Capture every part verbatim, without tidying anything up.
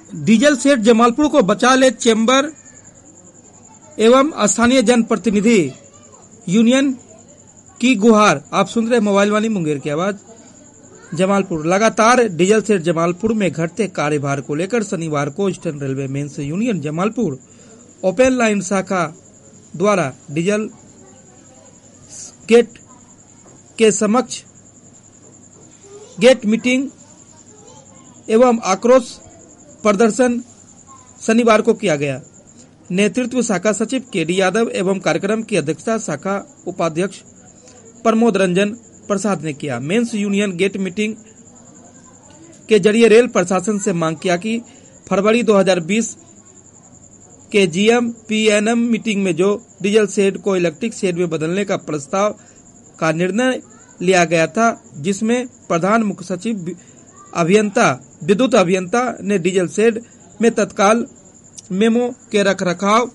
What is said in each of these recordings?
Diesel सेठ जमालपुर को बचा ले चेंबर एवं स्थानीय जनप्रतिनिधि यूनियन की गुहार। आप सुन रहे मोबाइल वाली मुंगेर की आवाज। जमालपुर लगातार डीजल सेठ जमालपुर में घटते कार्यभार को लेकर शनिवार को eastern railway men's union Jamalpur open line शाखा द्वारा डीजल गेट के समक्ष गेट मीटिंग एवं आक्रोश प्रदर्शन शनिवार को किया गया। नेतृत्व शाखा सचिव के डी यादव एवं कार्यक्रम की अध्यक्षता शाखा उपाध्यक्ष प्रमोद रंजन प्रसाद ने किया। मेंस यूनियन गेट मीटिंग के जरिए रेल प्रशासन से मांग किया कि फरवरी दो हज़ार बीस के जीएम पीएनएम मीटिंग में जो डीजल शेड को इलेक्ट्रिक शेड में बदलने का प्रस्ताव का निर्णय लिया गया था, जिसमें प्रधान मुख्य सचिव अभियंता विद्युत अभियंता ने डीजल शेड में तत्काल मेमो के रखरखाव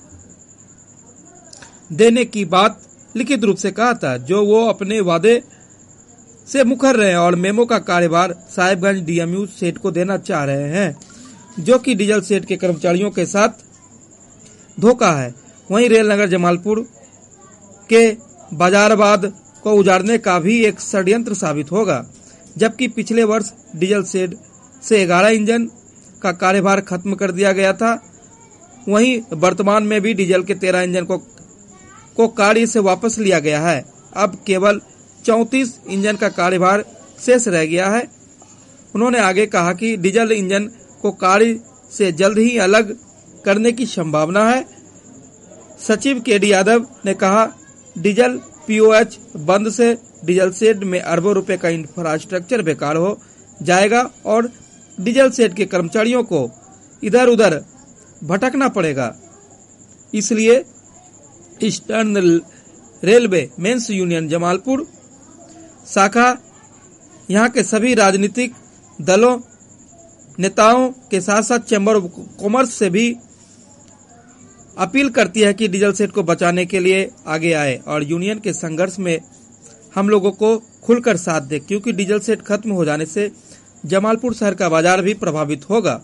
देने की बात लिखित रूप से कहा था, जो वो अपने वादे से मुकर रहे हैं और मेमो का कार्यभार साहिबगंज डीएमयू सेट को देना चाह रहे हैं, जो कि डीजल सेट के कर्मचारियों के साथ धोखा है। वहीं रेल नगर जमालपुर के बाजारवाद को उजाड़ने का भी एक षड्यंत्र साबित होगा। जबकि पिछले वर्ष डीजल सेट से ग्यारह इंजन का कार्यभार खत्म कर दिया गया था, वहीं वर्तमान में भी डीजल के तेरह इंजन को को कार्य से वापस लिया गया है। अब केवल चौंतीस इंजन का कार्यभार शेष रह गया है। उन्होंने आगे कहा कि डीजल इंजन को कार्य से जल्द ही अलग करने की संभावना है। सचिव के डी यादव ने कहा, डीजल पीओएच बंद से डीजल शेड में अरबों रुपए का इंफ्रास्ट्रक्चर बेकार हो जाएगा और डीजल शेड के कर्मचारियों को इधर उधर भटकना पड़ेगा। इसलिए eastern railway men's union Jamalpur शाखा यहां के सभी राजनीतिक दलों नेताओं के साथ साथ चैम्बर ऑफ कॉमर्स से भी अपील करती है कि डीजल सेट को बचाने के लिए आगे आए और यूनियन के संघर्ष में हम लोगों को खुलकर साथ दे, क्योंकि डीजल सेट खत्म हो जाने से जमालपुर शहर का बाजार भी प्रभावित होगा।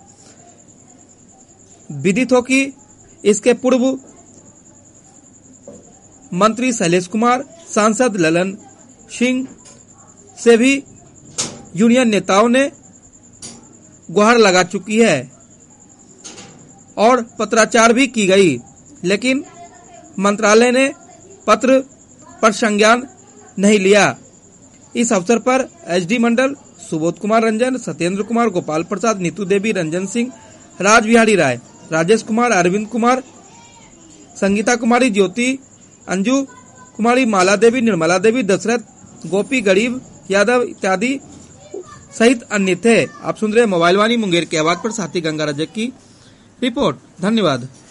विदित हो कि इसके पूर्व मंत्री शैलेश कुमार, सांसद ललन सिंह से भी यूनियन नेताओं ने गुहार लगा चुकी है और पत्राचार भी की गई, लेकिन मंत्रालय ने पत्र पर संज्ञान नहीं लिया। इस अवसर पर एसडी मंडल सुबोध कुमार रंजन, सत्येंद्र कुमार, गोपाल प्रसाद, नीतू देवी, रंजन सिंह, राज बिहारी राय, राजेश कुमार, अरविंद कुमार, संगीता कुमारी, ज्योति, अंजू कुमारी, माला देवी, निर्मला देवी, दशरथ, गोपी, गरीब यादव इत्यादि सहित अन्य थे। आप सुन रहे मोबाइल वाणी मुंगेर की आवाज पर साथी गंगा रजक की रिपोर्ट। धन्यवाद।